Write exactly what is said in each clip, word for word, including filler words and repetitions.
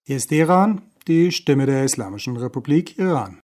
Hier ist Teheran, die Stimme der Islamischen Republik Iran.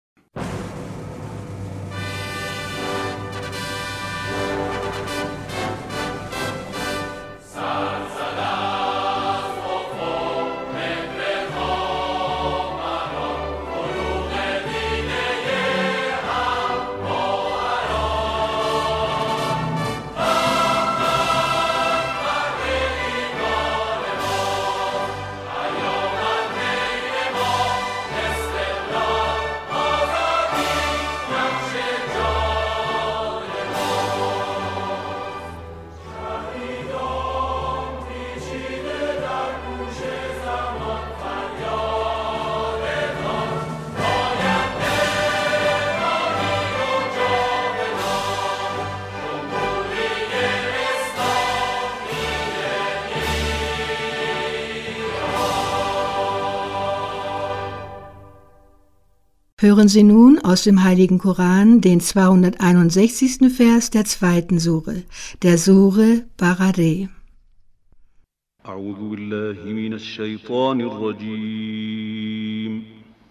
Hören Sie nun aus dem Heiligen Koran den zweihunderteinundsechzigsten Vers der zweiten Sure, der Sure Baqarah. أعوذ بالله من الشيطان الرجيم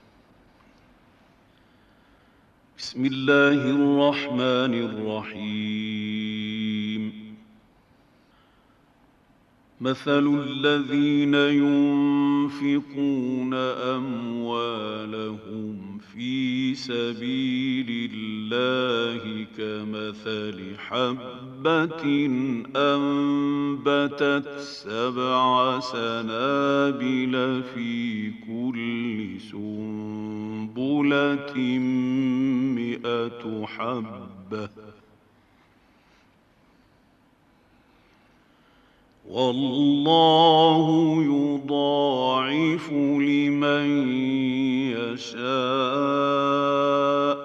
بسم الله الرحمن الرحيم مثل الذين ينفقون أموالهم في سبيل الله كمثل حبة أنبتت سبع سنابل في كل سنبلة مئة حبة والله يضاعف لمن يشاء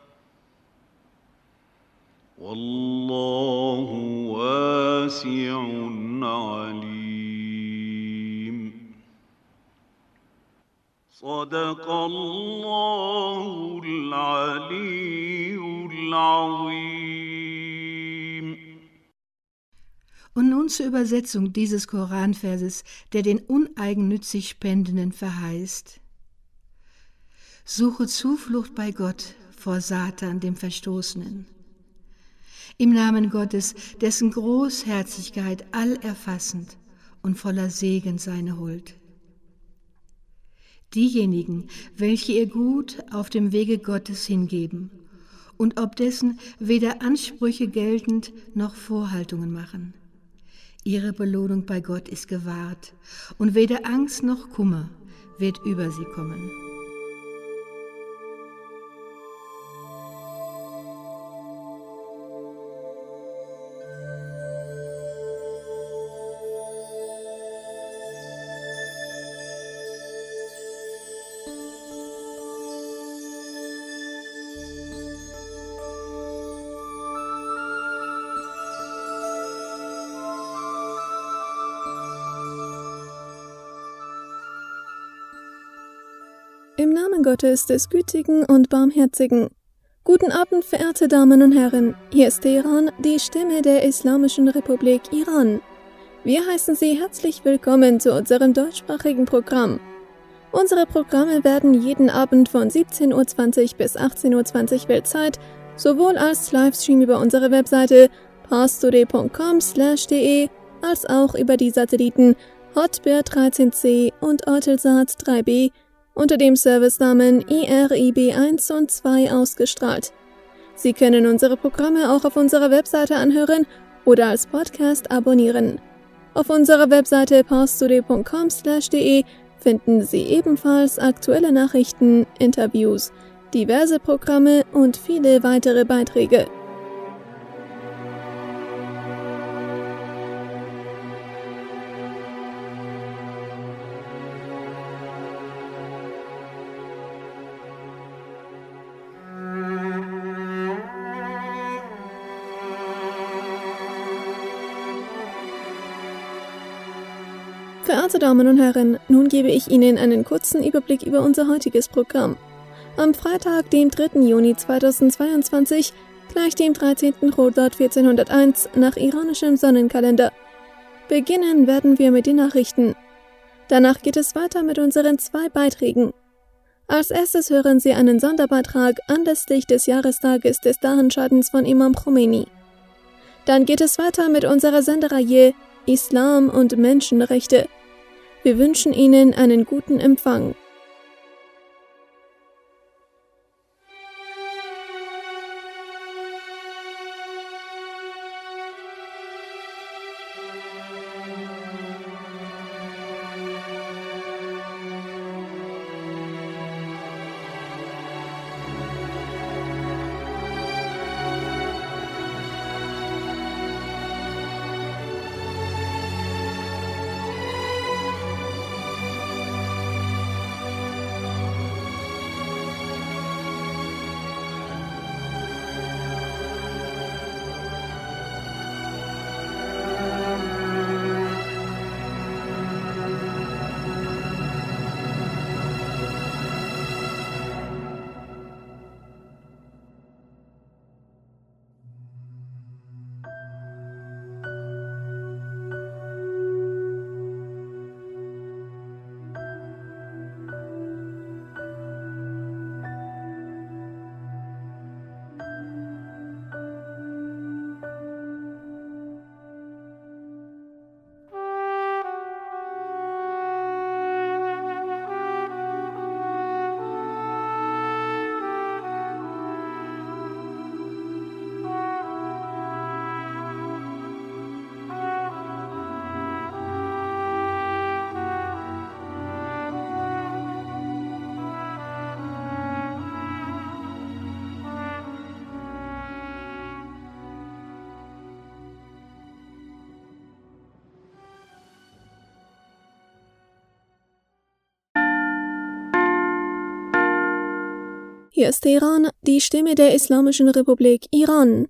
والله واسع عليم صدق الله العلي العظيم. Und nun zur Übersetzung dieses Koranverses, der den uneigennützig Spendenden verheißt. Suche Zuflucht bei Gott vor Satan, dem Verstoßenen. Im Namen Gottes, dessen Großherzigkeit allerfassend und voller Segen seine Huld. Diejenigen, welche ihr Gut auf dem Wege Gottes hingeben und ob dessen weder Ansprüche geltend noch Vorhaltungen machen. Ihre Belohnung bei Gott ist gewahrt, und weder Angst noch Kummer wird über sie kommen. Im Namen Gottes, des Gütigen und Barmherzigen. Guten Abend, verehrte Damen und Herren. Hier ist Teheran, die Stimme der Islamischen Republik Iran. Wir heißen Sie herzlich willkommen zu unserem deutschsprachigen Programm. Unsere Programme werden jeden Abend von siebzehn Uhr zwanzig bis achtzehn Uhr zwanzig Weltzeit sowohl als Livestream über unsere Webseite parstoday punkt com slash de als auch über die Satelliten Hotbird dreizehn C und Eutelsat drei B unter dem Servicenamen I R I B eins und zwei ausgestrahlt. Sie können unsere Programme auch auf unserer Webseite anhören oder als Podcast abonnieren. Auf unserer Webseite parstoday punkt com slash de finden Sie ebenfalls aktuelle Nachrichten, Interviews, diverse Programme und viele weitere Beiträge. Verehrte Damen und Herren, nun gebe ich Ihnen einen kurzen Überblick über unser heutiges Programm. Am Freitag, dem dritten Juni zweitausendzweiundzwanzig, gleich dem dreizehnten Chodad vierzehnhunderteins nach iranischem Sonnenkalender. Beginnen werden wir mit den Nachrichten. Danach geht es weiter mit unseren zwei Beiträgen. Als erstes hören Sie einen Sonderbeitrag anlässlich des Jahrestages des Daranschadens von Imam Khomeini. Dann geht es weiter mit unserer Sendereihe Islam und Menschenrechte. Wir wünschen Ihnen einen guten Empfang. Hier ist Teheran, die Stimme der Islamischen Republik Iran.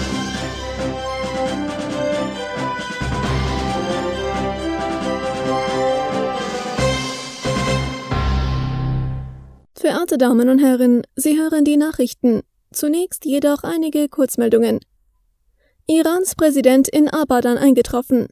Verehrte Damen und Herren, Sie hören die Nachrichten. Zunächst jedoch einige Kurzmeldungen. Irans Präsident in Abadan eingetroffen.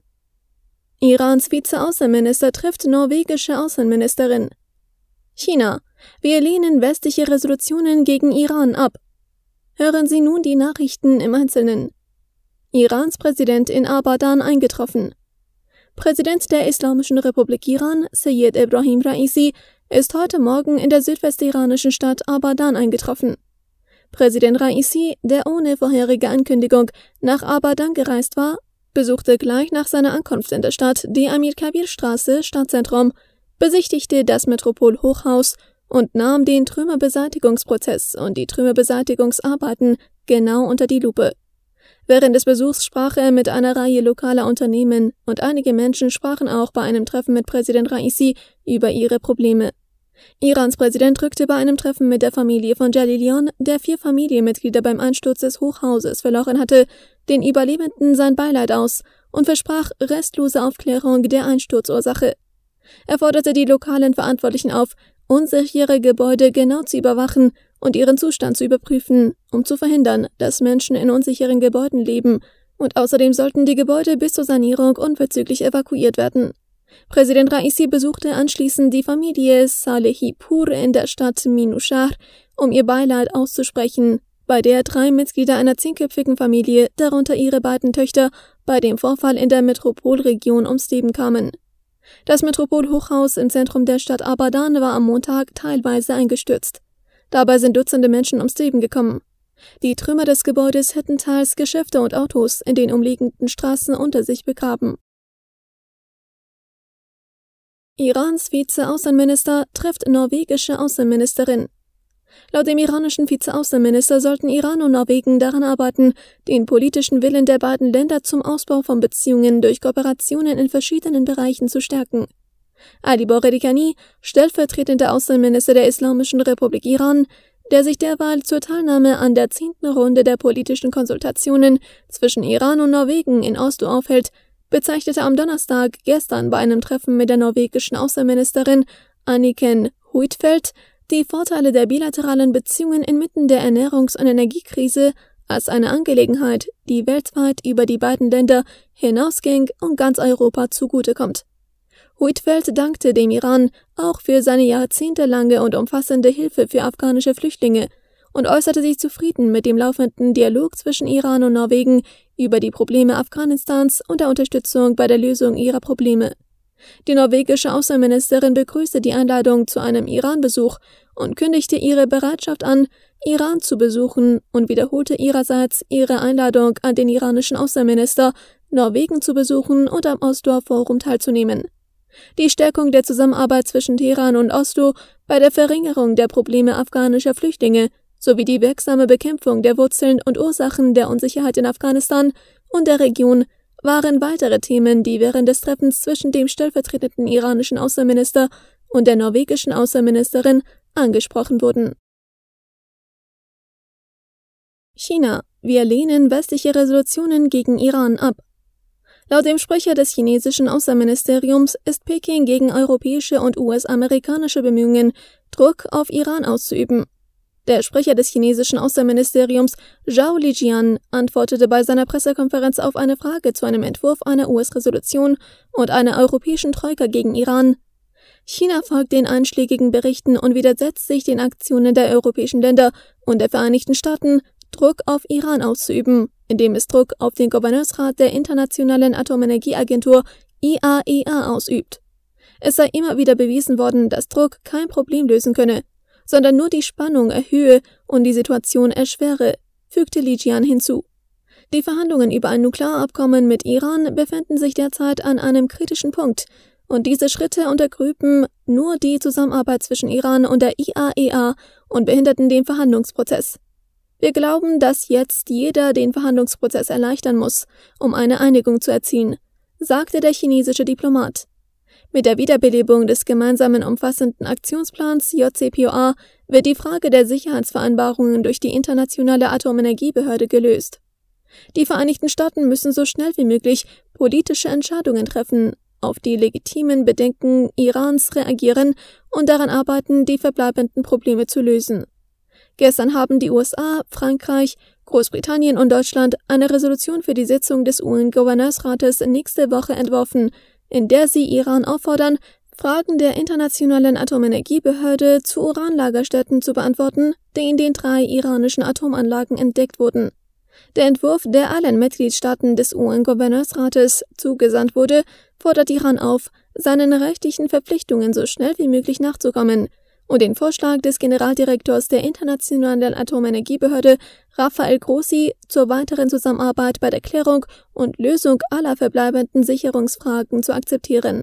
Irans Vizeaußenminister trifft norwegische Außenministerin. China. Wir lehnen westliche Resolutionen gegen Iran ab. Hören Sie nun die Nachrichten im Einzelnen. Irans Präsident in Abadan eingetroffen. Präsident der Islamischen Republik Iran, Seyyed Ebrahim Raisi, ist heute Morgen in der südwestiranischen Stadt Abadan eingetroffen. Präsident Raisi, der ohne vorherige Ankündigung nach Abadan gereist war, besuchte gleich nach seiner Ankunft in der Stadt die Amir-Kabir-Straße, Stadtzentrum, besichtigte das Metropol-Hochhaus und nahm den Trümmerbeseitigungsprozess und die Trümmerbeseitigungsarbeiten genau unter die Lupe. Während des Besuchs sprach er mit einer Reihe lokaler Unternehmen und einige Menschen sprachen auch bei einem Treffen mit Präsident Raisi über ihre Probleme. Irans Präsident drückte bei einem Treffen mit der Familie von Jalilian, der vier Familienmitglieder beim Einsturz des Hochhauses verloren hatte, den Überlebenden sein Beileid aus und versprach restlose Aufklärung der Einsturzursache. Er forderte die lokalen Verantwortlichen auf, unsichere Gebäude genau zu überwachen und ihren Zustand zu überprüfen, um zu verhindern, dass Menschen in unsicheren Gebäuden leben, und außerdem sollten die Gebäude bis zur Sanierung unverzüglich evakuiert werden. Präsident Raisi besuchte anschließend die Familie Salehipur in der Stadt Minushahr, um ihr Beileid auszusprechen, bei der drei Mitglieder einer zehnköpfigen Familie, darunter ihre beiden Töchter, bei dem Vorfall in der Metropolregion ums Leben kamen. Das Metropol-Hochhaus im Zentrum der Stadt Abadan war am Montag teilweise eingestürzt. Dabei sind Dutzende Menschen ums Leben gekommen. Die Trümmer des Gebäudes hätten teils Geschäfte und Autos in den umliegenden Straßen unter sich begraben. Irans Vizeaußenminister trifft norwegische Außenministerin. Laut dem iranischen Vizeaußenminister sollten Iran und Norwegen daran arbeiten, den politischen Willen der beiden Länder zum Ausbau von Beziehungen durch Kooperationen in verschiedenen Bereichen zu stärken. Ali Bogherikhani, stellvertretender Außenminister der Islamischen Republik Iran, der sich derweil zur Teilnahme an der zehnten Runde der politischen Konsultationen zwischen Iran und Norwegen in Oslo aufhält, bezeichnete am Donnerstag gestern bei einem Treffen mit der norwegischen Außenministerin Anniken Huitfeldt die Vorteile der bilateralen Beziehungen inmitten der Ernährungs- und Energiekrise als eine Angelegenheit, die weltweit über die beiden Länder hinausging und ganz Europa zugutekommt. Huitfeldt dankte dem Iran auch für seine jahrzehntelange und umfassende Hilfe für afghanische Flüchtlinge und äußerte sich zufrieden mit dem laufenden Dialog zwischen Iran und Norwegen über die Probleme Afghanistans und der Unterstützung bei der Lösung ihrer Probleme. Die norwegische Außenministerin begrüßte die Einladung zu einem Iran-Besuch und kündigte ihre Bereitschaft an, Iran zu besuchen und wiederholte ihrerseits ihre Einladung an den iranischen Außenminister, Norwegen zu besuchen und am Oslo-Forum teilzunehmen. Die Stärkung der Zusammenarbeit zwischen Teheran und Oslo bei der Verringerung der Probleme afghanischer Flüchtlinge sowie die wirksame Bekämpfung der Wurzeln und Ursachen der Unsicherheit in Afghanistan und der Region waren weitere Themen, die während des Treffens zwischen dem stellvertretenden iranischen Außenminister und der norwegischen Außenministerin angesprochen wurden. China: Wir lehnen westliche Resolutionen gegen Iran ab. Laut dem Sprecher des chinesischen Außenministeriums ist Peking gegen europäische und U S-amerikanische Bemühungen, Druck auf Iran auszuüben. Der Sprecher des chinesischen Außenministeriums, Zhao Lijian, antwortete bei seiner Pressekonferenz auf eine Frage zu einem Entwurf einer U S-Resolution und einer europäischen Troika gegen Iran: China folgt den einschlägigen Berichten und widersetzt sich den Aktionen der europäischen Länder und der Vereinigten Staaten, Druck auf Iran auszuüben, indem es Druck auf den Gouverneursrat der Internationalen Atomenergieagentur I A E A ausübt. Es sei immer wieder bewiesen worden, dass Druck kein Problem lösen könne, sondern nur die Spannung erhöhe und die Situation erschwere, fügte Lijian hinzu. Die Verhandlungen über ein Nuklearabkommen mit Iran befinden sich derzeit an einem kritischen Punkt, und diese Schritte untergrüben nur die Zusammenarbeit zwischen Iran und der I A E A und behinderten den Verhandlungsprozess. Wir glauben, dass jetzt jeder den Verhandlungsprozess erleichtern muss, um eine Einigung zu erzielen, sagte der chinesische Diplomat. Mit der Wiederbelebung des gemeinsamen umfassenden Aktionsplans J C P O A wird die Frage der Sicherheitsvereinbarungen durch die Internationale Atomenergiebehörde gelöst. Die Vereinigten Staaten müssen so schnell wie möglich politische Entscheidungen treffen, auf die legitimen Bedenken Irans reagieren und daran arbeiten, die verbleibenden Probleme zu lösen. Gestern haben die U S A, Frankreich, Großbritannien und Deutschland eine Resolution für die Sitzung des U N-Gouverneursrates nächste Woche entworfen, in der sie Iran auffordern, Fragen der Internationalen Atomenergiebehörde zu Uranlagerstätten zu beantworten, die in den drei iranischen Atomanlagen entdeckt wurden. Der Entwurf, der allen Mitgliedstaaten des U N-Gouverneursrates zugesandt wurde, fordert Iran auf, seinen rechtlichen Verpflichtungen so schnell wie möglich nachzukommen und den Vorschlag des Generaldirektors der Internationalen Atomenergiebehörde, Rafael Grossi, zur weiteren Zusammenarbeit bei der Klärung und Lösung aller verbleibenden Sicherungsfragen zu akzeptieren.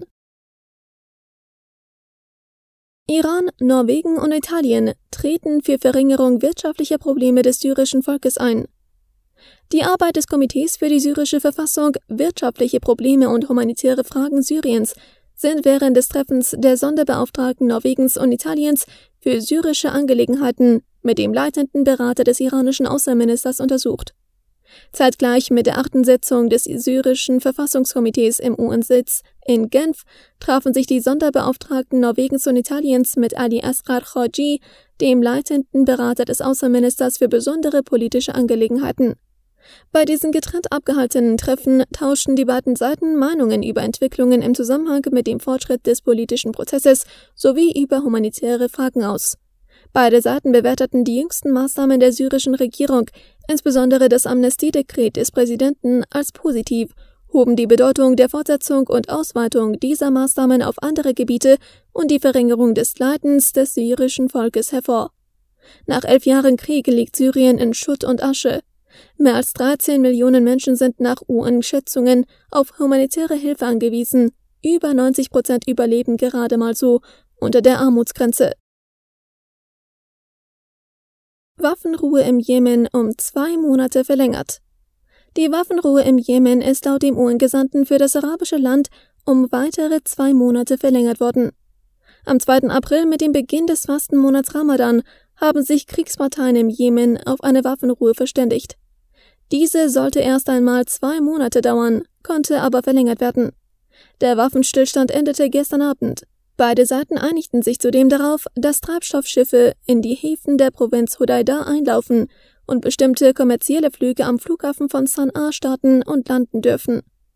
Iran, Norwegen und Italien treten für Verringerung wirtschaftlicher Probleme des syrischen Volkes ein. Die Arbeit des Komitees für die syrische Verfassung, wirtschaftliche Probleme und humanitäre Fragen Syriens sind während des Treffens der Sonderbeauftragten Norwegens und Italiens für syrische Angelegenheiten mit dem leitenden Berater des iranischen Außenministers untersucht. Zeitgleich mit der achten Sitzung des syrischen Verfassungskomitees im U N-Sitz in Genf trafen sich die Sonderbeauftragten Norwegens und Italiens mit Ali Asghar Khaji, dem leitenden Berater des Außenministers für besondere politische Angelegenheiten. Bei diesen getrennt abgehaltenen Treffen tauschten die beiden Seiten Meinungen über Entwicklungen im Zusammenhang mit dem Fortschritt des politischen Prozesses sowie über humanitäre Fragen aus. Beide Seiten bewerteten die jüngsten Maßnahmen der syrischen Regierung, insbesondere das Amnestiedekret des Präsidenten, als positiv, hoben die Bedeutung der Fortsetzung und Ausweitung dieser Maßnahmen auf andere Gebiete und die Verringerung des Leidens des syrischen Volkes hervor. Nach elf Jahren Krieg liegt Syrien in Schutt und Asche. Mehr als dreizehn Millionen Menschen sind nach U N-Schätzungen auf humanitäre Hilfe angewiesen. Über neunzig Prozent überleben gerade mal so unter der Armutsgrenze. Waffenruhe im Jemen um zwei Monate verlängert. Die Waffenruhe im Jemen ist laut dem U N-Gesandten für das arabische Land um weitere zwei Monate verlängert worden. Am zweiten April mit dem Beginn des Fastenmonats Ramadan haben sich Kriegsparteien im Jemen auf eine Waffenruhe verständigt. Diese sollte erst einmal zwei Monate dauern, konnte aber verlängert werden. Der Waffenstillstand endete gestern Abend. Beide Seiten einigten sich zudem darauf, dass Treibstoffschiffe in die Häfen der Provinz Hodeidah einlaufen und bestimmte kommerzielle Flüge am Flughafen von Sanaa starten und landen dürfen.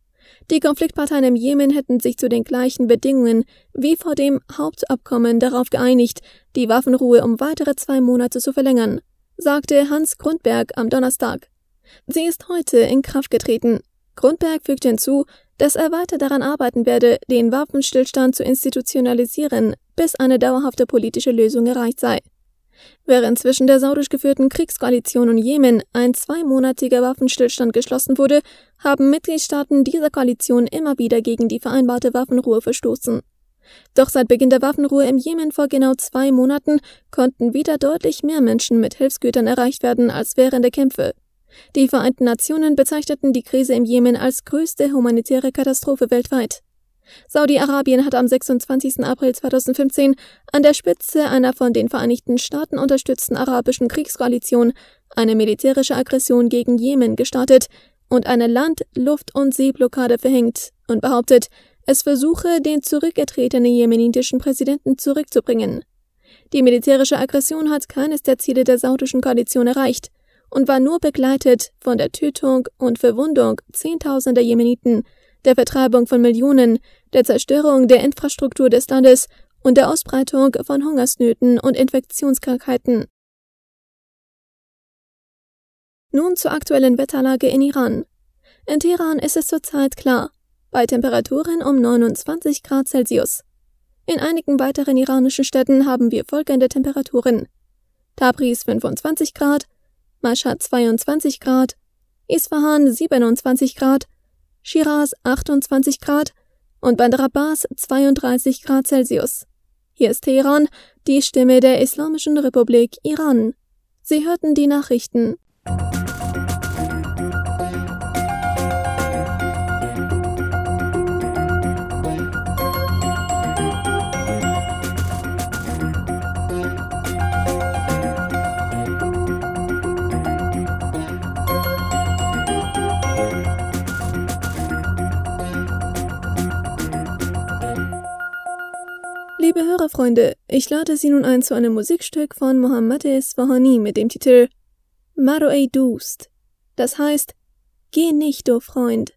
Die Konfliktparteien im Jemen hätten sich zu den gleichen Bedingungen wie vor dem Hauptabkommen darauf geeinigt, die Waffenruhe um weitere zwei Monate zu verlängern, sagte Hans Grundberg am Donnerstag. Sie ist heute in Kraft getreten. Grundberg fügte hinzu, dass er weiter daran arbeiten werde, den Waffenstillstand zu institutionalisieren, bis eine dauerhafte politische Lösung erreicht sei. Während zwischen der saudisch geführten Kriegskoalition und Jemen ein zweimonatiger Waffenstillstand geschlossen wurde, haben Mitgliedstaaten dieser Koalition immer wieder gegen die vereinbarte Waffenruhe verstoßen. Doch seit Beginn der Waffenruhe im Jemen vor genau zwei Monaten konnten wieder deutlich mehr Menschen mit Hilfsgütern erreicht werden als während der Kämpfe. Die Vereinten Nationen bezeichneten die Krise im Jemen als größte humanitäre Katastrophe weltweit. Saudi-Arabien hat am sechsundzwanzigsten April zweitausendfünfzehn an der Spitze einer von den Vereinigten Staaten unterstützten arabischen Kriegskoalition eine militärische Aggression gegen Jemen gestartet und eine Land-, Luft- und Seeblockade verhängt und behauptet, es versuche, den zurückgetretenen jemenitischen Präsidenten zurückzubringen. Die militärische Aggression hat keines der Ziele der saudischen Koalition erreicht und war nur begleitet von der Tötung und Verwundung Zehntausender Jemeniten, der Vertreibung von Millionen, der Zerstörung der Infrastruktur des Landes und der Ausbreitung von Hungersnöten und Infektionskrankheiten. Nun zur aktuellen Wetterlage in Iran. In Teheran ist es zurzeit klar, bei Temperaturen um neunundzwanzig Grad Celsius. In einigen weiteren iranischen Städten haben wir folgende Temperaturen: Tabriz fünfundzwanzig Grad, Mashhad zweiundzwanzig Grad, Isfahan siebenundzwanzig Grad, Shiraz achtundzwanzig Grad und Bandar Abbas zweiunddreißig Grad Celsius. Hier ist Teheran, die Stimme der Islamischen Republik Iran. Sie hörten die Nachrichten. Liebe Hörerfreunde, ich lade Sie nun ein zu einem Musikstück von Mohammad Esfahani mit dem Titel Maro ey Dost. Das heißt, geh nicht, du Freund.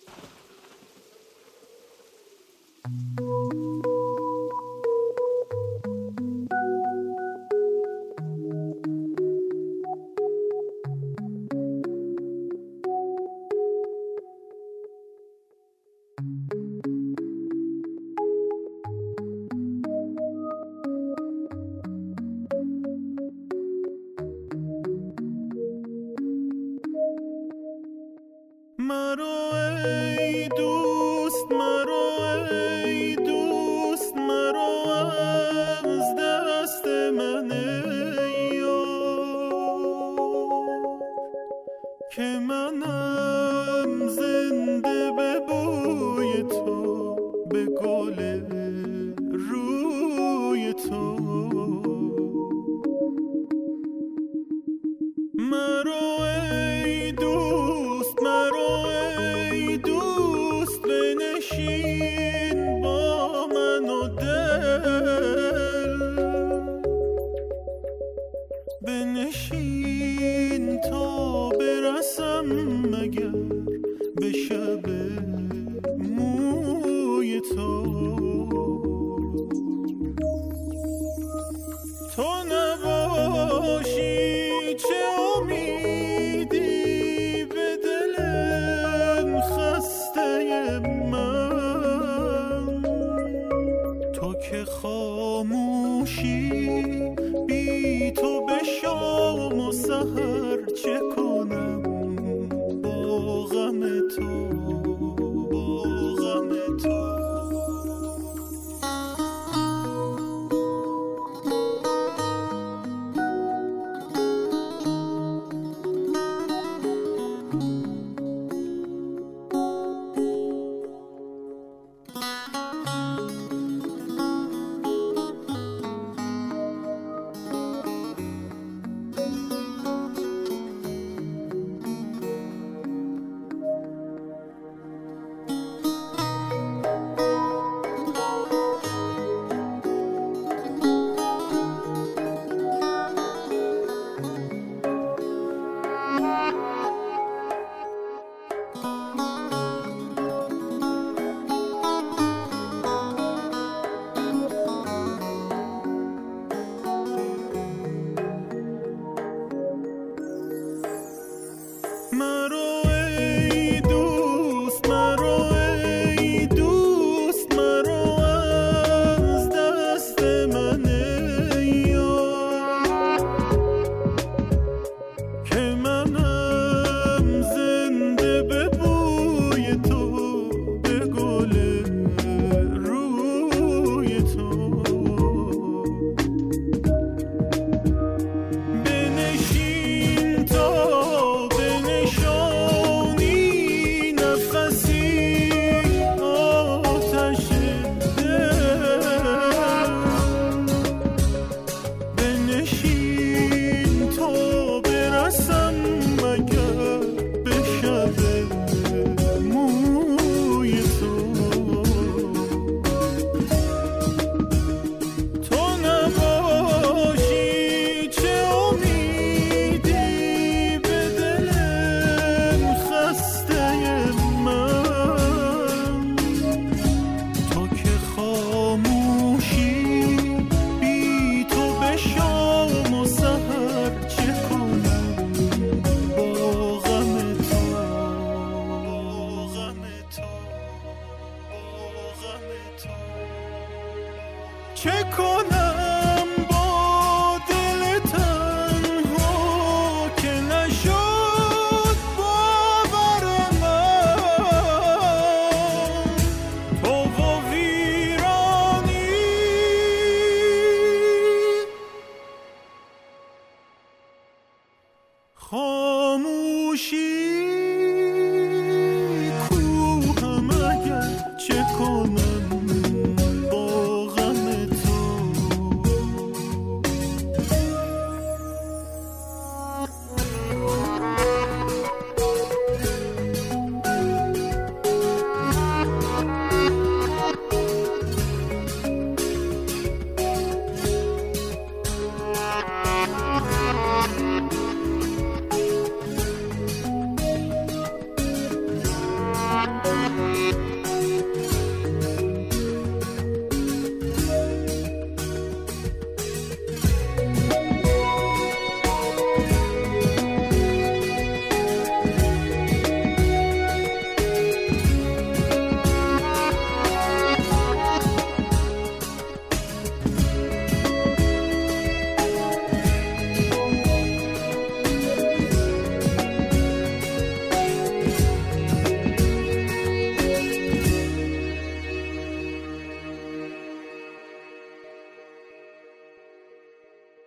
مرو ای دوست مرو ای دوست مرو از دست من یار که منم زنده به بوی تو به گل روی تو مرو ای دوست مرو ای دوست بنشین با من و دل بنشین تا برسم مگر به شب موی تو تو نباشی چه امیدی به دلم خسته من تو که خاموشی بی تو به شام و سحر چه کنم با غم تو با غم تو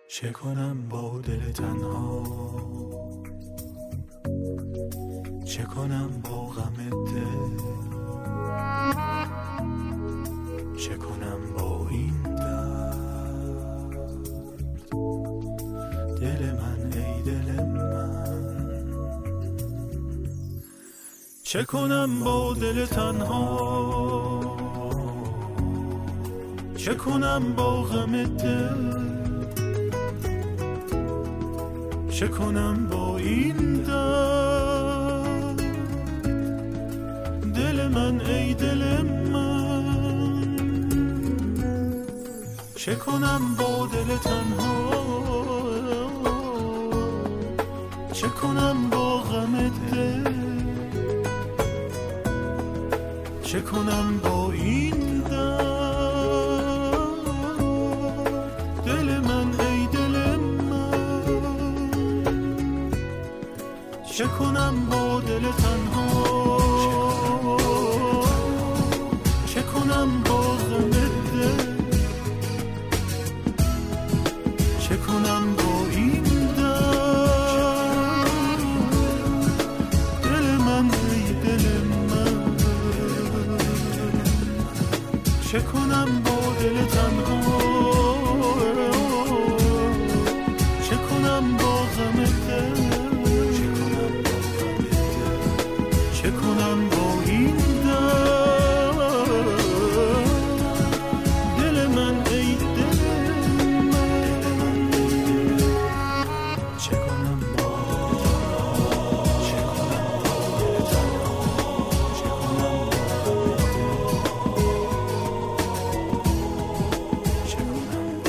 چه کنم با دل تنها، چه کنم با غم دل، چه کنم با این درد. دل من ای دل من، چه کنم با دل تنها، چه کنم با غم دل، چه کنم با این درد. دل من ای دل من، چه کنم با دل تنها، چه کنم با غم دل، چه کنم با این درد. دل من ای دل من، چه کنم با دل تنها، چه کنم با غم دل، چه کنم با این درد. دل من ای دل من، چه کنم با دل تنها، چه کنم با غم دل، چه کنم با این درد. دل من ای دل من، چه کنم با چه کنم با چه کنم چه کنم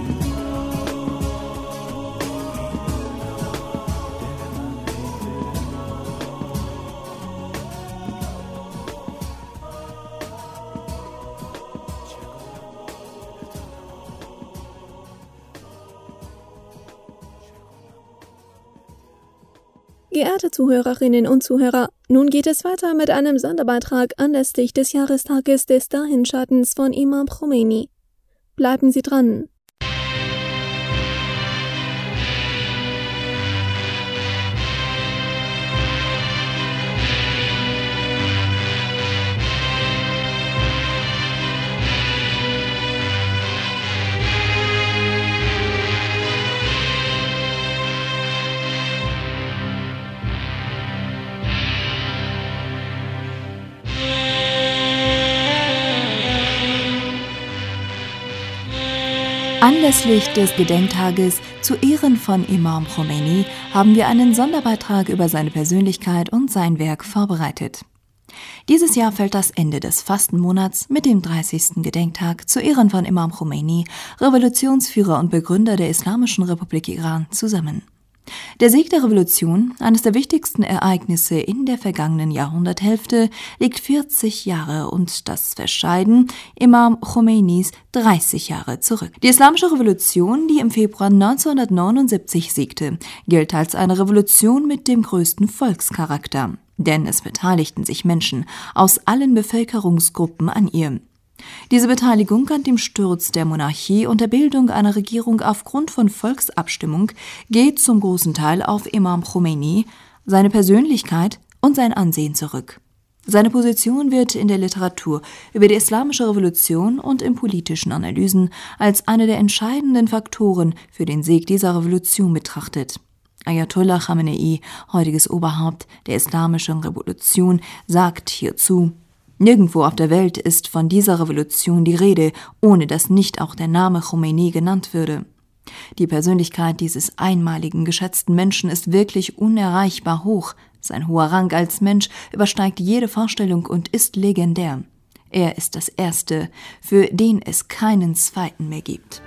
Geehrte Zuhörerinnen und Zuhörer, nun geht es weiter mit einem Sonderbeitrag anlässlich des Jahrestages des Dahinschattens von Imam Khomeini. Bleiben Sie dran. Anlässlich des Gedenktages zu Ehren von Imam Khomeini haben wir einen Sonderbeitrag über seine Persönlichkeit und sein Werk vorbereitet. Dieses Jahr fällt das Ende des Fastenmonats mit dem dreißigsten Gedenktag zu Ehren von Imam Khomeini, Revolutionsführer und Begründer der Islamischen Republik Iran, zusammen. Der Sieg der Revolution, eines der wichtigsten Ereignisse in der vergangenen Jahrhunderthälfte, liegt vierzig Jahre und das Verscheiden Imam Khomeinis dreißig Jahre zurück. Die Islamische Revolution, die im Februar neunzehnhundertneunundsiebzig siegte, gilt als eine Revolution mit dem größten Volkscharakter, denn es beteiligten sich Menschen aus allen Bevölkerungsgruppen an ihr. Diese Beteiligung an dem Sturz der Monarchie und der Bildung einer Regierung aufgrund von Volksabstimmung geht zum großen Teil auf Imam Khomeini, seine Persönlichkeit und sein Ansehen zurück. Seine Position wird in der Literatur über die Islamische Revolution und in politischen Analysen als einer der entscheidenden Faktoren für den Sieg dieser Revolution betrachtet. Ayatollah Khamenei, heutiges Oberhaupt der Islamischen Revolution, sagt hierzu: Nirgendwo auf der Welt ist von dieser Revolution die Rede, ohne dass nicht auch der Name Khomeini genannt würde. Die Persönlichkeit dieses einmaligen, geschätzten Menschen ist wirklich unerreichbar hoch. Sein hoher Rang als Mensch übersteigt jede Vorstellung und ist legendär. Er ist das Erste, für den es keinen Zweiten mehr gibt.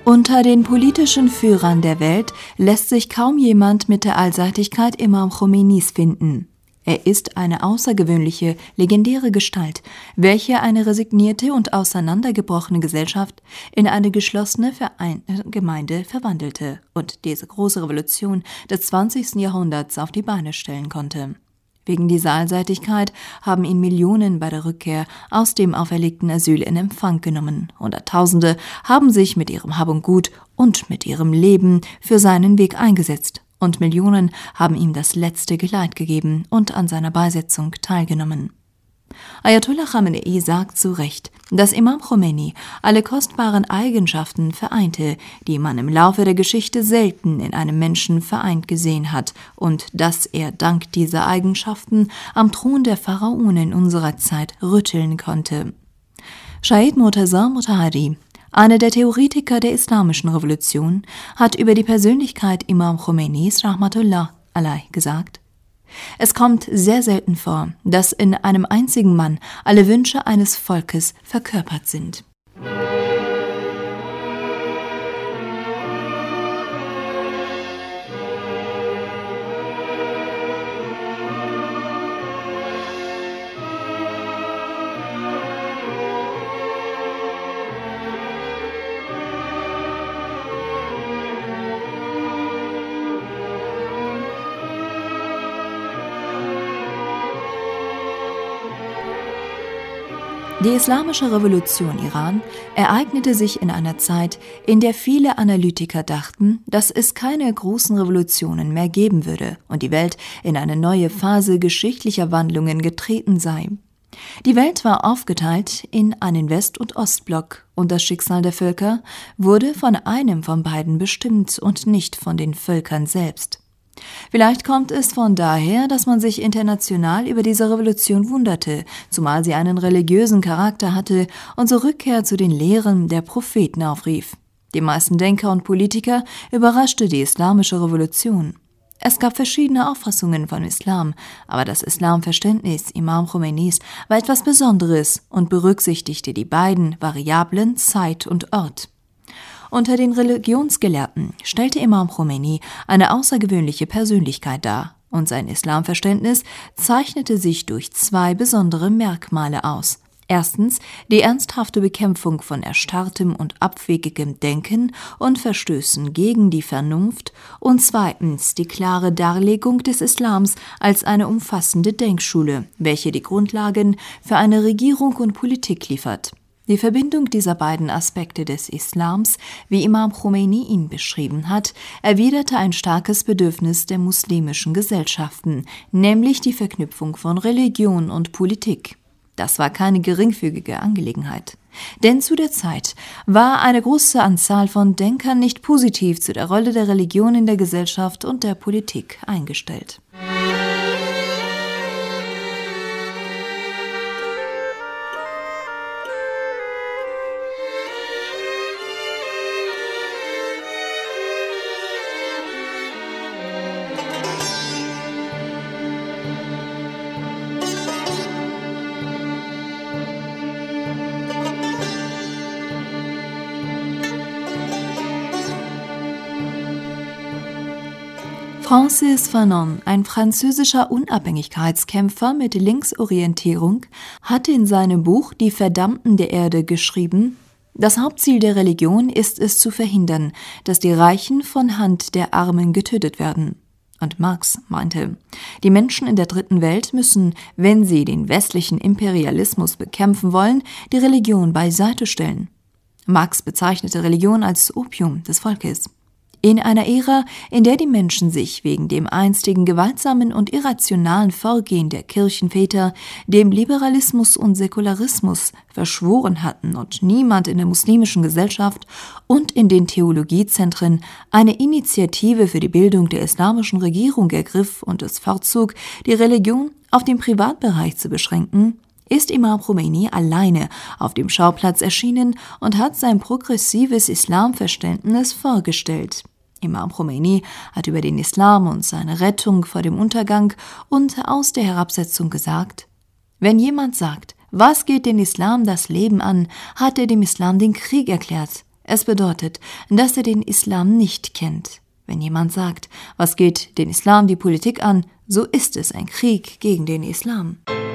Unter den politischen Führern der Welt lässt sich kaum jemand mit der Allseitigkeit Imam Khomeinis finden. Er ist eine außergewöhnliche, legendäre Gestalt, welche eine resignierte und auseinandergebrochene Gesellschaft in eine geschlossene vereinte Gemeinde verwandelte und diese große Revolution des zwanzigsten Jahrhunderts auf die Beine stellen konnte. Wegen dieser Allseitigkeit haben ihn Millionen bei der Rückkehr aus dem auferlegten Asyl in Empfang genommen. Hunderttausende haben sich mit ihrem Hab und Gut und mit ihrem Leben für seinen Weg eingesetzt. Und Millionen haben ihm das letzte Geleit gegeben und an seiner Beisetzung teilgenommen. Ayatollah Khamenei sagt zu Recht, dass Imam Khomeini alle kostbaren Eigenschaften vereinte, die man im Laufe der Geschichte selten in einem Menschen vereint gesehen hat und dass er dank dieser Eigenschaften am Thron der Pharaonen unserer Zeit rütteln konnte. Shahid Murtaza Motahhari, einer der Theoretiker der Islamischen Revolution, hat über die Persönlichkeit Imam Khomeinis Rahmatullah alai gesagt: Es kommt sehr selten vor, dass in einem einzigen Mann alle Wünsche eines Volkes verkörpert sind. Die Islamische Revolution Iran ereignete sich in einer Zeit, in der viele Analytiker dachten, dass es keine großen Revolutionen mehr geben würde und die Welt in eine neue Phase geschichtlicher Wandlungen getreten sei. Die Welt war aufgeteilt in einen West- und Ostblock und das Schicksal der Völker wurde von einem von beiden bestimmt und nicht von den Völkern selbst. Vielleicht kommt es von daher, dass man sich international über diese Revolution wunderte, zumal sie einen religiösen Charakter hatte und zur Rückkehr zu den Lehren der Propheten aufrief. Die meisten Denker und Politiker überraschte die Islamische Revolution. Es gab verschiedene Auffassungen von Islam, aber das Islamverständnis Imam Khomeinis war etwas Besonderes und berücksichtigte die beiden Variablen Zeit und Ort. Unter den Religionsgelehrten stellte Imam Khomeini eine außergewöhnliche Persönlichkeit dar und sein Islamverständnis zeichnete sich durch zwei besondere Merkmale aus. Erstens die ernsthafte Bekämpfung von erstarrtem und abwegigem Denken und Verstößen gegen die Vernunft und zweitens die klare Darlegung des Islams als eine umfassende Denkschule, welche die Grundlagen für eine Regierung und Politik liefert. Die Verbindung dieser beiden Aspekte des Islams, wie Imam Khomeini ihn beschrieben hat, erwiderte ein starkes Bedürfnis der muslimischen Gesellschaften, nämlich die Verknüpfung von Religion und Politik. Das war keine geringfügige Angelegenheit. Denn zu der Zeit war eine große Anzahl von Denkern nicht positiv zu der Rolle der Religion in der Gesellschaft und der Politik eingestellt. Francis Fanon, ein französischer Unabhängigkeitskämpfer mit Linksorientierung, hat in seinem Buch »Die Verdammten der Erde« geschrieben: Das Hauptziel der Religion ist es zu verhindern, dass die Reichen von Hand der Armen getötet werden. Und Marx meinte, die Menschen in der dritten Welt müssen, wenn sie den westlichen Imperialismus bekämpfen wollen, die Religion beiseite stellen. Marx bezeichnete Religion als Opium des Volkes. In einer Ära, in der die Menschen sich wegen dem einstigen gewaltsamen und irrationalen Vorgehen der Kirchenväter dem Liberalismus und Säkularismus verschworen hatten und niemand in der muslimischen Gesellschaft und in den Theologiezentren eine Initiative für die Bildung der islamischen Regierung ergriff und es vorzog, die Religion auf den Privatbereich zu beschränken, ist Imam Khomeini alleine auf dem Schauplatz erschienen und hat sein progressives Islamverständnis vorgestellt. Imam Khomeini hat über den Islam und seine Rettung vor dem Untergang und aus der Herabsetzung gesagt: Wenn jemand sagt, was geht den Islam das Leben an, hat er dem Islam den Krieg erklärt. Es bedeutet, dass er den Islam nicht kennt. Wenn jemand sagt, was geht den Islam die Politik an, so ist es ein Krieg gegen den Islam.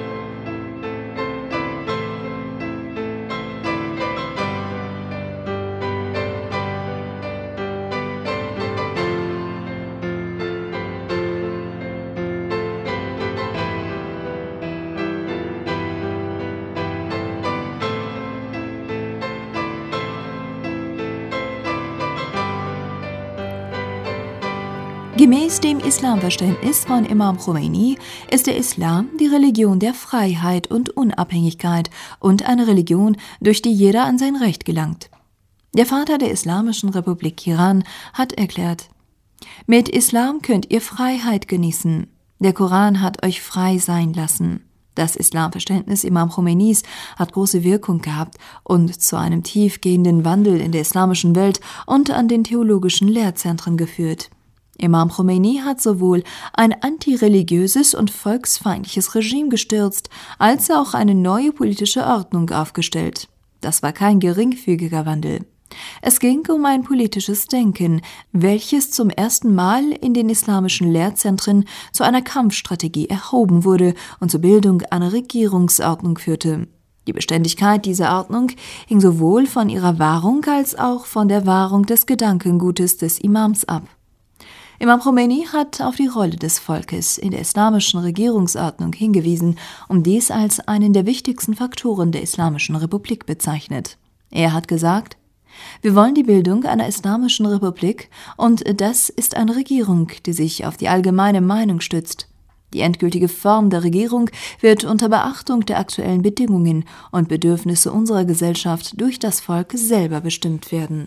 Gemäß dem Islamverständnis von Imam Khomeini ist der Islam die Religion der Freiheit und Unabhängigkeit und eine Religion, durch die jeder an sein Recht gelangt. Der Vater der Islamischen Republik Iran hat erklärt: Mit Islam könnt ihr Freiheit genießen. Der Koran hat euch frei sein lassen. Das Islamverständnis Imam Khomeinis hat große Wirkung gehabt und zu einem tiefgehenden Wandel in der islamischen Welt und an den theologischen Lehrzentren geführt. Imam Khomeini hat sowohl ein antireligiöses und volksfeindliches Regime gestürzt, als auch eine neue politische Ordnung aufgestellt. Das war kein geringfügiger Wandel. Es ging um ein politisches Denken, welches zum ersten Mal in den islamischen Lehrzentren zu einer Kampfstrategie erhoben wurde und zur Bildung einer Regierungsordnung führte. Die Beständigkeit dieser Ordnung hing sowohl von ihrer Wahrung als auch von der Wahrung des Gedankengutes des Imams ab. Imam Khomeini hat auf die Rolle des Volkes in der islamischen Regierungsordnung hingewiesen und dies als einen der wichtigsten Faktoren der Islamischen Republik bezeichnet. Er hat gesagt: Wir wollen die Bildung einer islamischen Republik und das ist eine Regierung, die sich auf die allgemeine Meinung stützt. Die endgültige Form der Regierung wird unter Beachtung der aktuellen Bedingungen und Bedürfnisse unserer Gesellschaft durch das Volk selber bestimmt werden.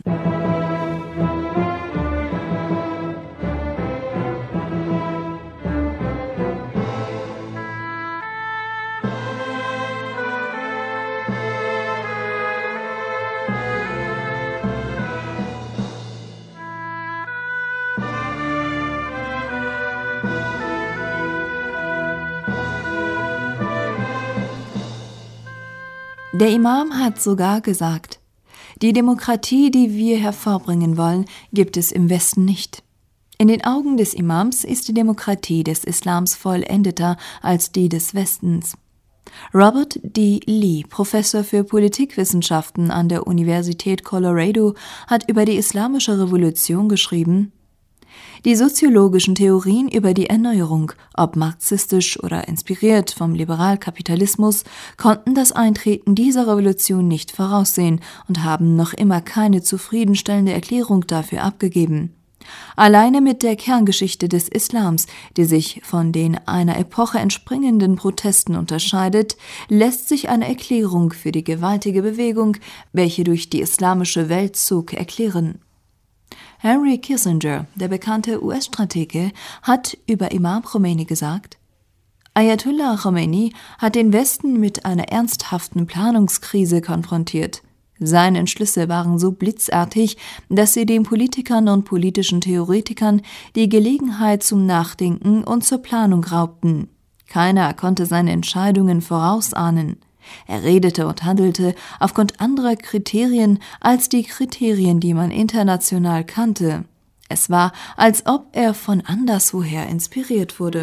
Der Imam hat sogar gesagt: Die Demokratie, die wir hervorbringen wollen, gibt es im Westen nicht. In den Augen des Imams ist die Demokratie des Islams vollendeter als die des Westens. Robert D. Lee, Professor für Politikwissenschaften an der Universität Colorado, hat über die Islamische Revolution geschrieben: Die soziologischen Theorien über die Erneuerung, ob marxistisch oder inspiriert vom Liberalkapitalismus, konnten das Eintreten dieser Revolution nicht voraussehen und haben noch immer keine zufriedenstellende Erklärung dafür abgegeben. Alleine mit der Kerngeschichte des Islams, die sich von den einer Epoche entspringenden Protesten unterscheidet, lässt sich eine Erklärung für die gewaltige Bewegung, welche durch die islamische Welt zog, erklären. Henry Kissinger, der bekannte U S-Stratege, hat über Imam Khomeini gesagt: Ayatollah Khomeini hat den Westen mit einer ernsthaften Planungskrise konfrontiert. Seine Entschlüsse waren so blitzartig, dass sie den Politikern und politischen Theoretikern die Gelegenheit zum Nachdenken und zur Planung raubten. Keiner konnte seine Entscheidungen vorausahnen. Er redete und handelte aufgrund anderer Kriterien als die Kriterien, die man international kannte. Es war, als ob er von anderswoher inspiriert wurde.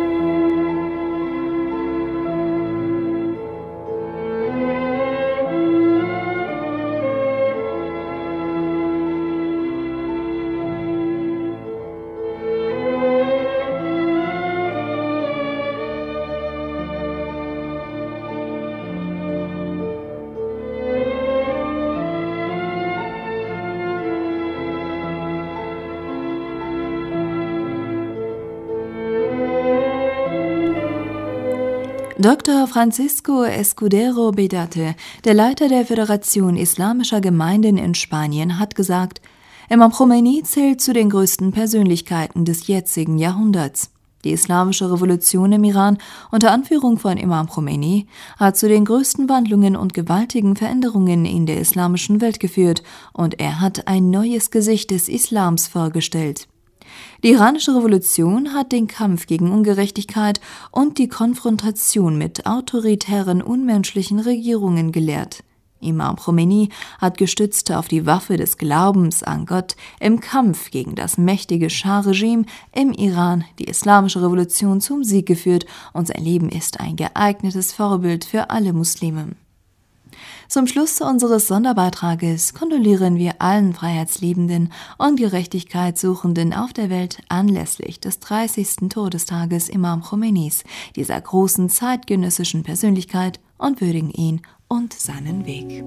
Doktor Francisco Escudero Bedate, der Leiter der Föderation Islamischer Gemeinden in Spanien, hat gesagt: Imam Khomeini zählt zu den größten Persönlichkeiten des jetzigen Jahrhunderts. Die Islamische Revolution im Iran unter Anführung von Imam Khomeini hat zu den größten Wandlungen und gewaltigen Veränderungen in der islamischen Welt geführt und er hat ein neues Gesicht des Islams vorgestellt. Die iranische Revolution hat den Kampf gegen Ungerechtigkeit und die Konfrontation mit autoritären, unmenschlichen Regierungen gelehrt. Imam Khomeini hat gestützt auf die Waffe des Glaubens an Gott im Kampf gegen das mächtige Schah-Regime im Iran die islamische Revolution zum Sieg geführt und sein Leben ist ein geeignetes Vorbild für alle Muslime. Zum Schluss unseres Sonderbeitrages kondolieren wir allen Freiheitsliebenden und Gerechtigkeitssuchenden auf der Welt anlässlich des dreißigsten Todestages Imam Khomeinis, dieser großen zeitgenössischen Persönlichkeit, und würdigen ihn und seinen Weg.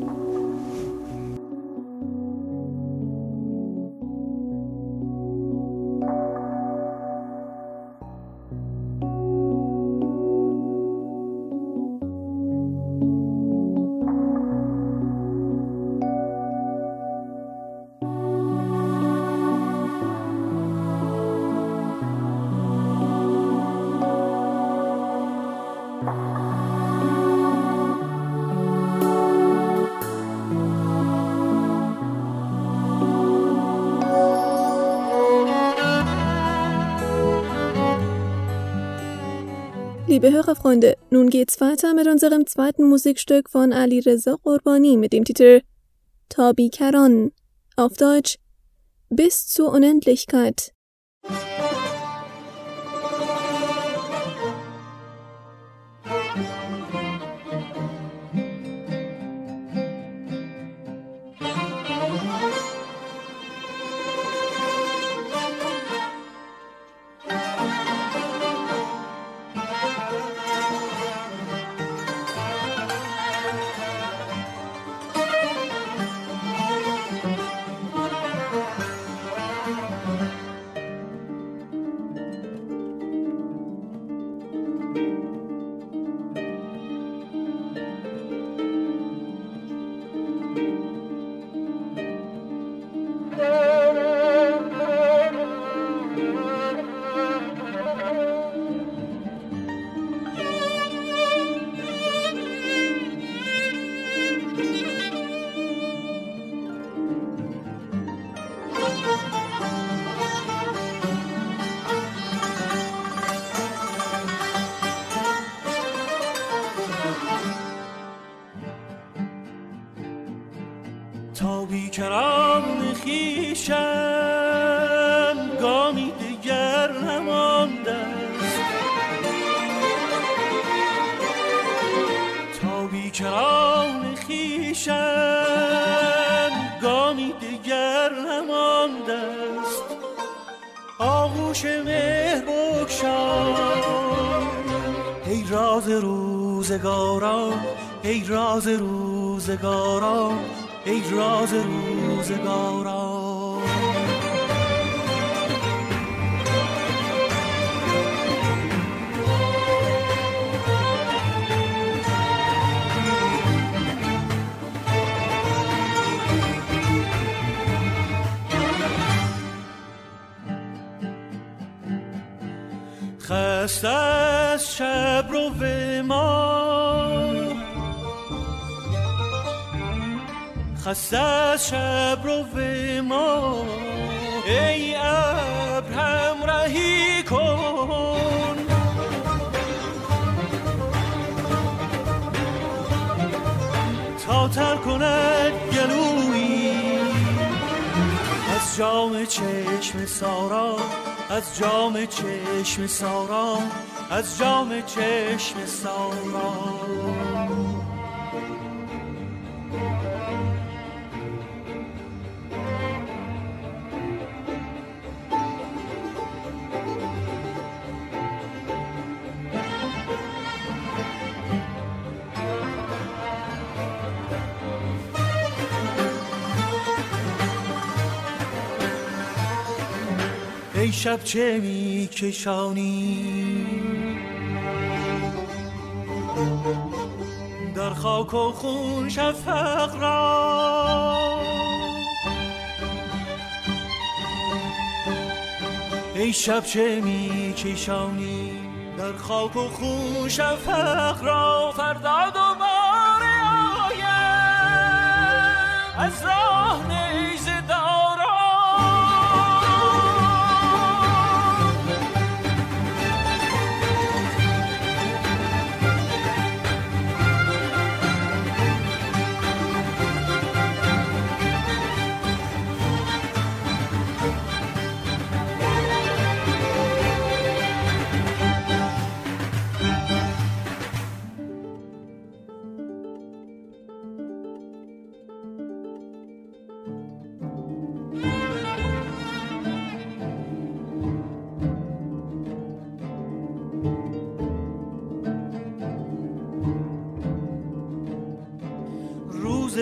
Liebe Hörerfreunde, nun geht's weiter mit unserem zweiten Musikstück von Ali Reza Qurbani mit dem Titel Ta Bikaran, auf Deutsch Bis zur Unendlichkeit. تا بیکران خویشم گامی دیگر نمانده است، تا بیکران خویشم گامی دیگر نمانده است. آغوش مهر بگشای ای راز روزگاران، ای راز روزگاران، ای راز روزگاران. خسته از شب رو به ما، خسته از شب رو به ما، ای ابر همراهی کن. تا تر کند گلویی از جام چشم سارا، از جام چشم سارا، از جام چشم سارا. ای شب چه می کشانی در خاک و خون شفق را، ای شب چه می کشانی در خاک و خون شفق را. فردا دوباره آیم از راه نیزه دارم،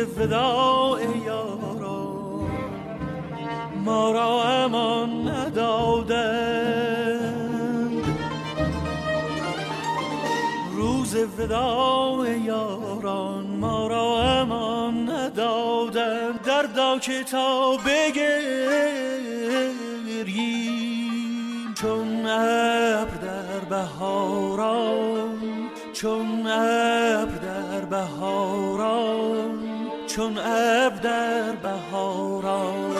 وداع یاران ما را امان ندادند، روز وداع یاران ما را امان ندادند. دردا که تا بگریم چون ابر در بهاران، چون ابر در بهاران، چون ابر در بهاران.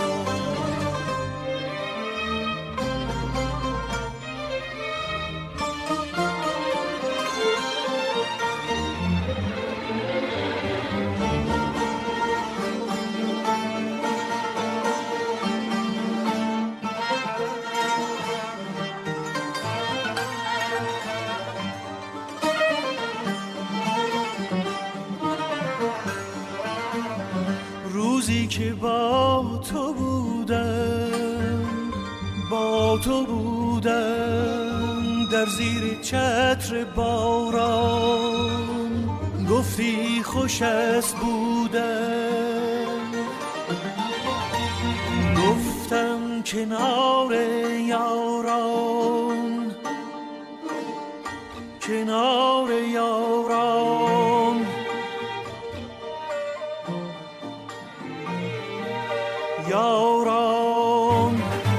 روزی که با تو بودم، با تو بودم در زیر چتر باران، گفتی خوش است بودم، گفتم کنار یاران، کنار یاران. Jauran,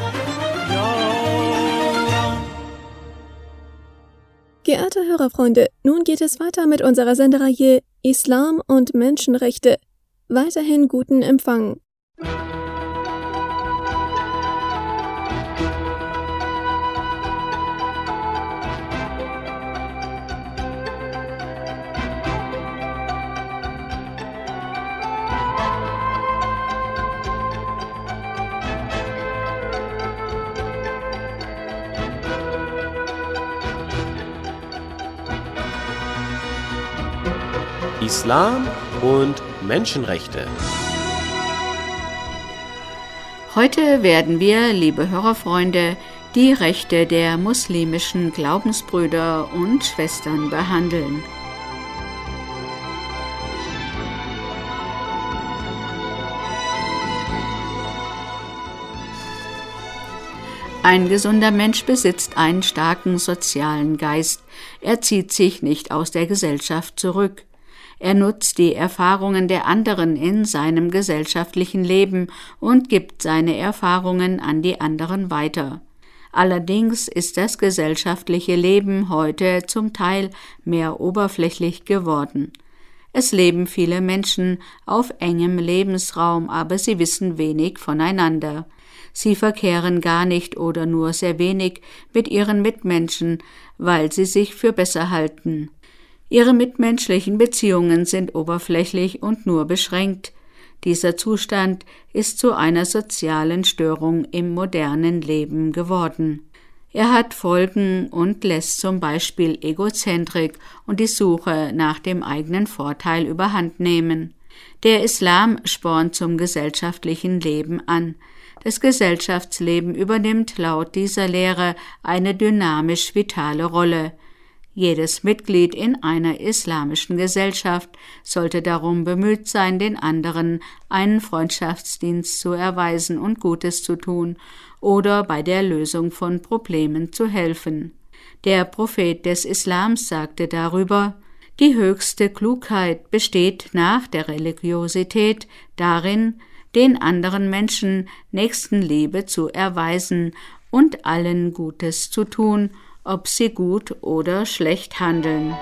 Jauran. Geehrte Hörerfreunde, nun geht es weiter mit unserer Sendereihe Islam und Menschenrechte. Weiterhin guten Empfang. Islam und Menschenrechte. Heute werden wir, liebe Hörerfreunde, die Rechte der muslimischen Glaubensbrüder und Schwestern behandeln. Ein gesunder Mensch besitzt einen starken sozialen Geist. Er zieht sich nicht aus der Gesellschaft zurück. Er nutzt die Erfahrungen der anderen in seinem gesellschaftlichen Leben und gibt seine Erfahrungen an die anderen weiter. Allerdings ist das gesellschaftliche Leben heute zum Teil mehr oberflächlich geworden. Es leben viele Menschen auf engem Lebensraum, aber sie wissen wenig voneinander. Sie verkehren gar nicht oder nur sehr wenig mit ihren Mitmenschen, weil sie sich für besser halten. Ihre mitmenschlichen Beziehungen sind oberflächlich und nur beschränkt. Dieser Zustand ist zu einer sozialen Störung im modernen Leben geworden. Er hat Folgen und lässt zum Beispiel Egozentrik und die Suche nach dem eigenen Vorteil überhand nehmen. Der Islam spornt zum gesellschaftlichen Leben an. Das Gesellschaftsleben übernimmt laut dieser Lehre eine dynamisch vitale Rolle. Jedes Mitglied in einer islamischen Gesellschaft sollte darum bemüht sein, den anderen einen Freundschaftsdienst zu erweisen und Gutes zu tun oder bei der Lösung von Problemen zu helfen. Der Prophet des Islams sagte darüber: Die höchste Klugheit besteht nach der Religiosität darin, den anderen Menschen Nächstenliebe zu erweisen und allen Gutes zu tun, ob sie gut oder schlecht handeln.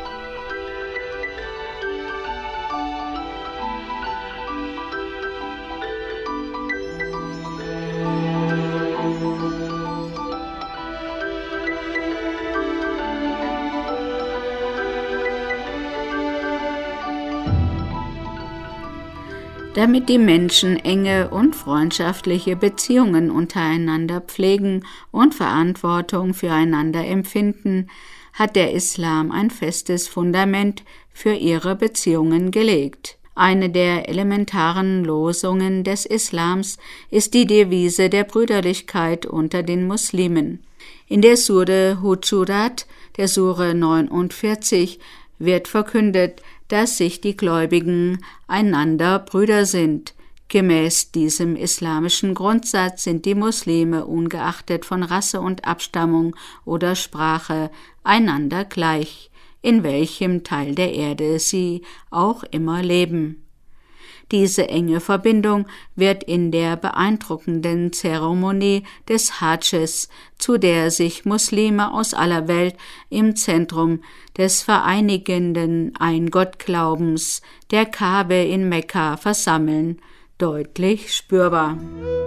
Damit die Menschen enge und freundschaftliche Beziehungen untereinander pflegen und Verantwortung füreinander empfinden, hat der Islam ein festes Fundament für ihre Beziehungen gelegt. Eine der elementaren Losungen des Islams ist die Devise der Brüderlichkeit unter den Muslimen. In der Sure Hujurat, der Sure neunundvierzig, wird verkündet, dass sich die Gläubigen einander Brüder sind. Gemäß diesem islamischen Grundsatz sind die Muslime ungeachtet von Rasse und Abstammung oder Sprache einander gleich, in welchem Teil der Erde sie auch immer leben. Diese enge Verbindung wird in der beeindruckenden Zeremonie des Hadschs, zu der sich Muslime aus aller Welt im Zentrum des vereinigenden Ein-Gott-Glaubens, der Kabe in Mekka, versammeln, deutlich spürbar.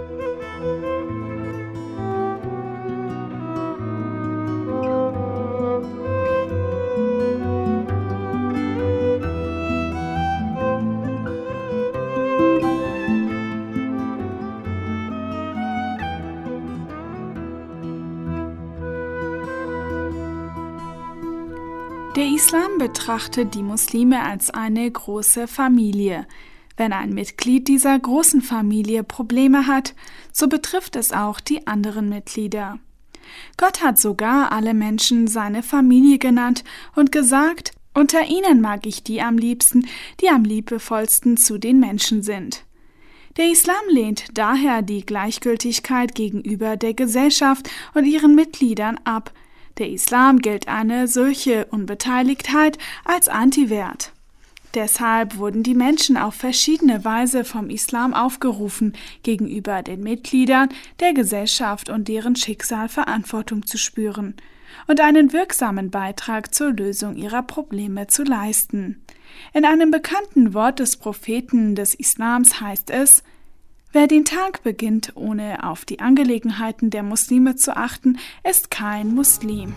Der Islam betrachtet die Muslime als eine große Familie. Wenn ein Mitglied dieser großen Familie Probleme hat, so betrifft es auch die anderen Mitglieder. Gott hat sogar alle Menschen seine Familie genannt und gesagt, unter ihnen mag ich die am liebsten, die am liebevollsten zu den Menschen sind. Der Islam lehnt daher die Gleichgültigkeit gegenüber der Gesellschaft und ihren Mitgliedern ab. Der Islam gilt eine solche Unbeteiligtheit als Antiwert. Deshalb wurden die Menschen auf verschiedene Weise vom Islam aufgerufen, gegenüber den Mitgliedern der Gesellschaft und deren Schicksal Verantwortung zu spüren und einen wirksamen Beitrag zur Lösung ihrer Probleme zu leisten. In einem bekannten Wort des Propheten des Islams heißt es: Wer den Tag beginnt, ohne auf die Angelegenheiten der Muslime zu achten, ist kein Muslim.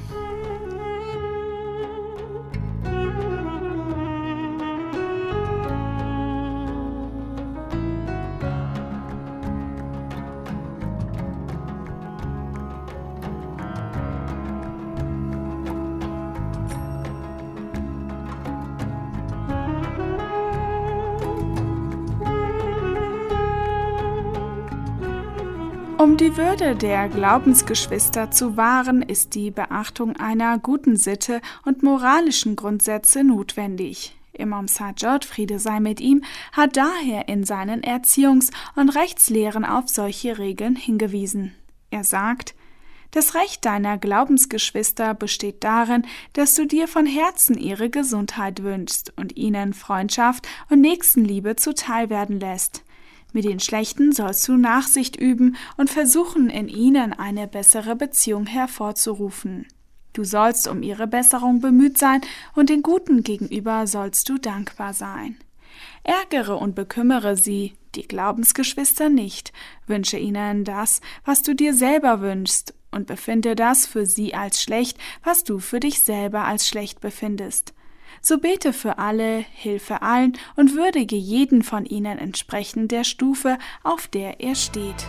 Um die Würde der Glaubensgeschwister zu wahren, ist die Beachtung einer guten Sitte und moralischen Grundsätze notwendig. Imam Sajjad, Friede sei mit ihm, hat daher in seinen Erziehungs- und Rechtslehren auf solche Regeln hingewiesen. Er sagt: Das Recht deiner Glaubensgeschwister besteht darin, dass du dir von Herzen ihre Gesundheit wünschst und ihnen Freundschaft und Nächstenliebe zuteil werden lässt. Mit den Schlechten sollst du Nachsicht üben und versuchen, in ihnen eine bessere Beziehung hervorzurufen. Du sollst um ihre Besserung bemüht sein und den Guten gegenüber sollst du dankbar sein. Ärgere und bekümmere sie, die Glaubensgeschwister, nicht. Wünsche ihnen das, was du dir selber wünschst, und befinde das für sie als schlecht, was du für dich selber als schlecht befindest. So bete für alle, hilfe allen und würdige jeden von ihnen entsprechend der Stufe, auf der er steht.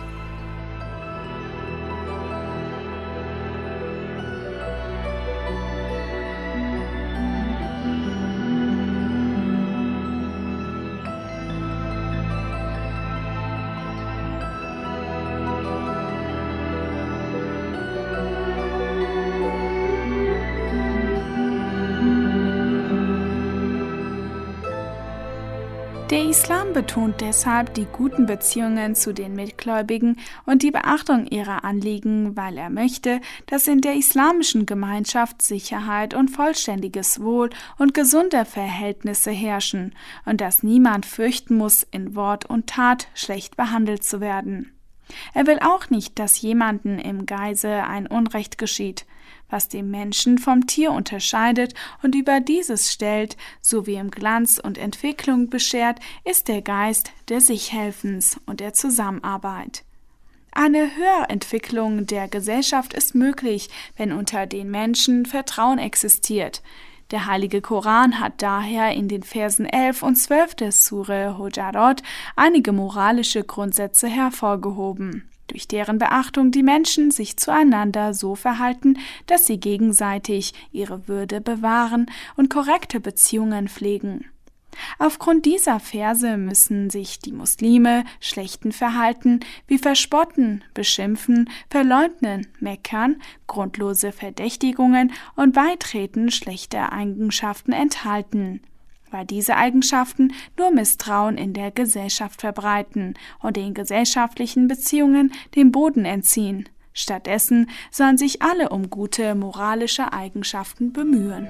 Der Islam betont deshalb die guten Beziehungen zu den Mitgläubigen und die Beachtung ihrer Anliegen, weil er möchte, dass in der islamischen Gemeinschaft Sicherheit und vollständiges Wohl und gesunde Verhältnisse herrschen und dass niemand fürchten muss, in Wort und Tat schlecht behandelt zu werden. Er will auch nicht, dass jemanden im Geiste ein Unrecht geschieht, was den Menschen vom Tier unterscheidet und über dieses stellt, sowie im Glanz und Entwicklung beschert, ist der Geist des Sichhelfens und der Zusammenarbeit. Eine Höherentwicklung der Gesellschaft ist möglich, wenn unter den Menschen Vertrauen existiert. Der Heilige Koran hat daher in den Versen elf und zwölf der Sure Hujarat einige moralische Grundsätze hervorgehoben, durch deren Beachtung die Menschen sich zueinander so verhalten, dass sie gegenseitig ihre Würde bewahren und korrekte Beziehungen pflegen. Aufgrund dieser Verse müssen sich die Muslime schlechten Verhalten wie Verspotten, Beschimpfen, Verleugnen, Meckern, grundlose Verdächtigungen und Beitreten schlechter Eigenschaften enthalten, weil diese Eigenschaften nur Misstrauen in der Gesellschaft verbreiten und den gesellschaftlichen Beziehungen den Boden entziehen. Stattdessen sollen sich alle um gute moralische Eigenschaften bemühen.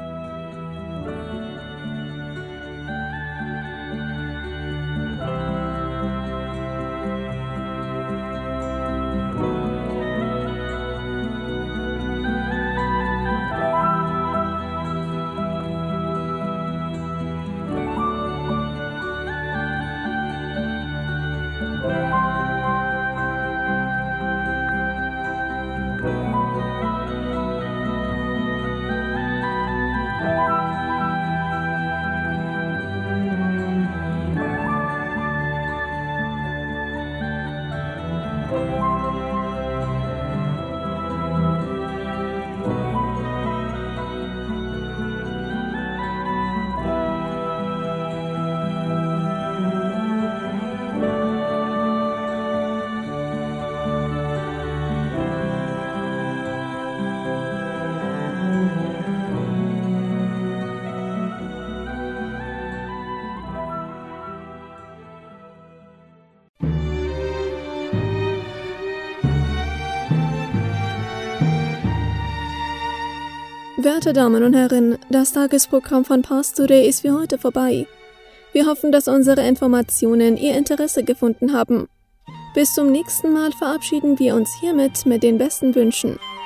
Werte Damen und Herren, das Tagesprogramm von Pars Today ist für heute vorbei. Wir hoffen, dass unsere Informationen Ihr Interesse gefunden haben. Bis zum nächsten Mal verabschieden wir uns hiermit mit den besten Wünschen.